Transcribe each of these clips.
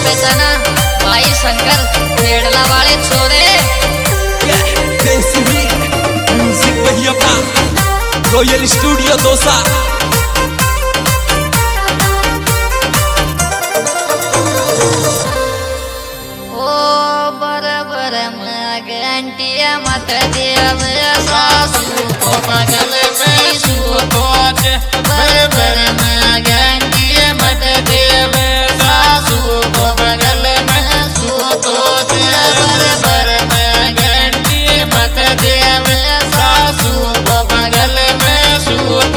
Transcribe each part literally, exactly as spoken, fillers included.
पहचाना भाई शंकर खेड़ला वाले छोरे म्यूजिक भैया का रॉयल स्टूडियो दोसा। ओ बराबर घंटिया मत देव सासू को बगल में सूत बराबर घंटिया मत देव सासू को बगल में सूत बराबर घंटिया मत देव सासू को बगल में सूत।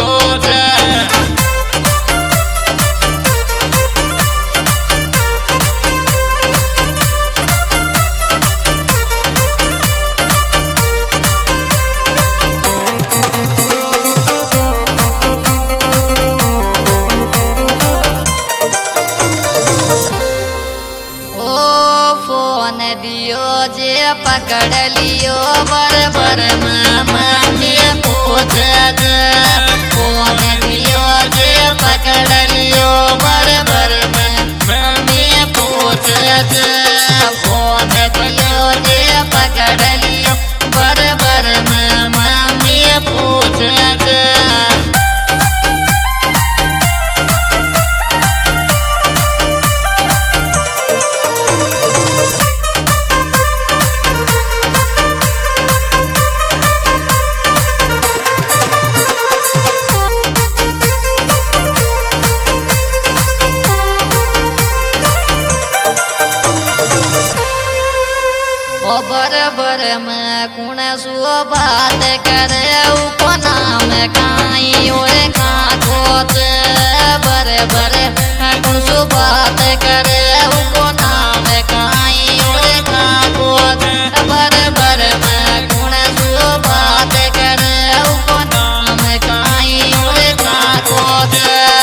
दियो जे पकड़ लियो बरबर मामी पूछ फोन दियो जे पकड़ लियो बरबर मामी पूछ फोन दियो जे पकड़ लियो बरबर मामी पूछ। बरबर में कुण सु बात करे उपनाम काई ओए काकोत बरबर कुण सु बात करे उपनाम काई ओए काकोत बरबर में कुण सु बात करे उपनाम काई ओए काकोत।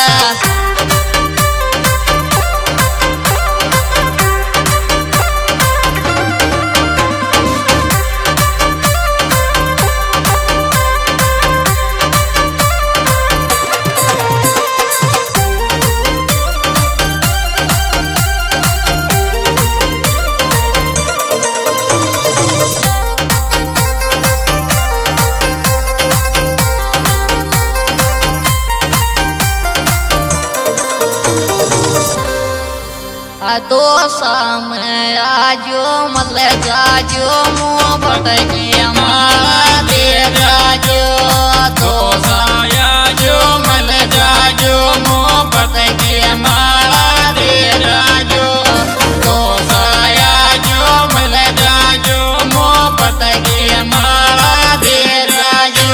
तो सामने आजो मल जाजो मुँह भटके मारा दे जाजो तो सायाजो मल जाजो मुँह भटके मारा दे जाजो तो सायाजो मल जाजो मुँह भटके मारा दे जाजो।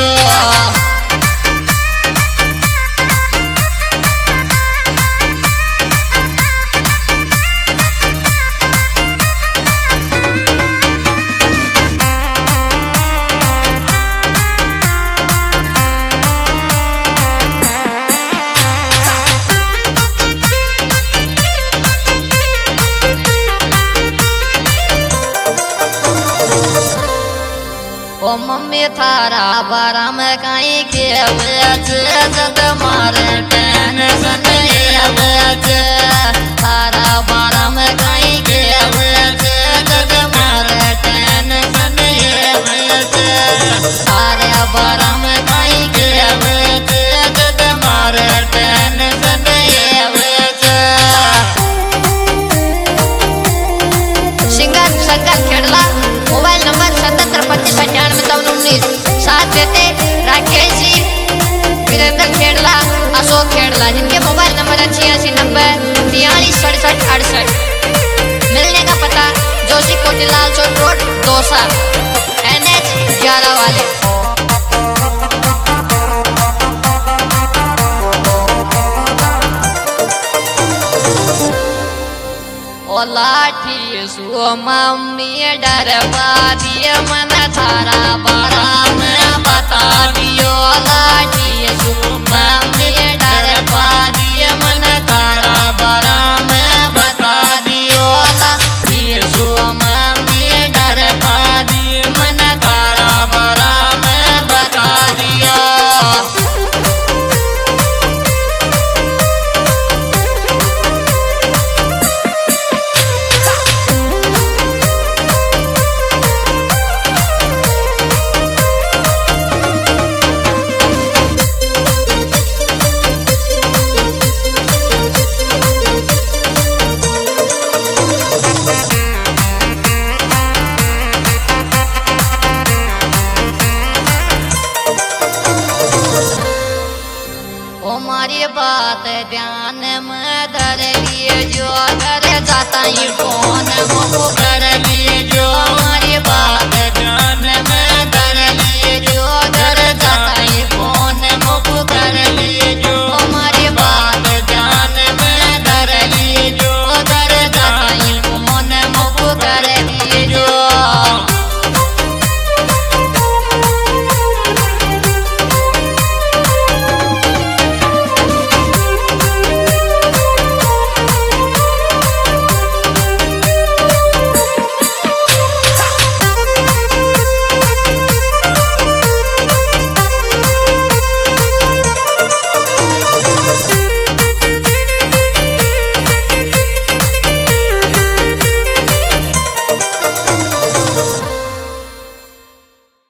ओ मम्मी थारा बारा में कहीं के जद मारे टेंशन थारा बारा में कहीं के जद मारे टेंशन थारा बारा में कहीं के जद मारे tension. Singer Shankar Khedla mobile number सतहत्तर पच्चीस अठानवे चौवन उन्नीस साथ देते राकेश जी वीरेंद्र खेड़ला अशोक खेड़ला जिनके मोबाइल नंबर है छियासी नब्बे तियालीस सड़सठ अड़सठ। मिलने का पता जोशी कोटीलाल चौक रोड दौसा एन एच ग्यारह वाले। ओ लाठी सु मम्मी डरवा दिए मन थारा बारा में बता दियो लाठी सु मम्मी डरवा दिए मन थारा बारा में बता दियो लाठी सु मम्मी डरवा दिए मन थारा बारा में बता दियो। हमारी बात ध्यान में धर लिए जो घर जाता ही फोन मुझको कर लिए जो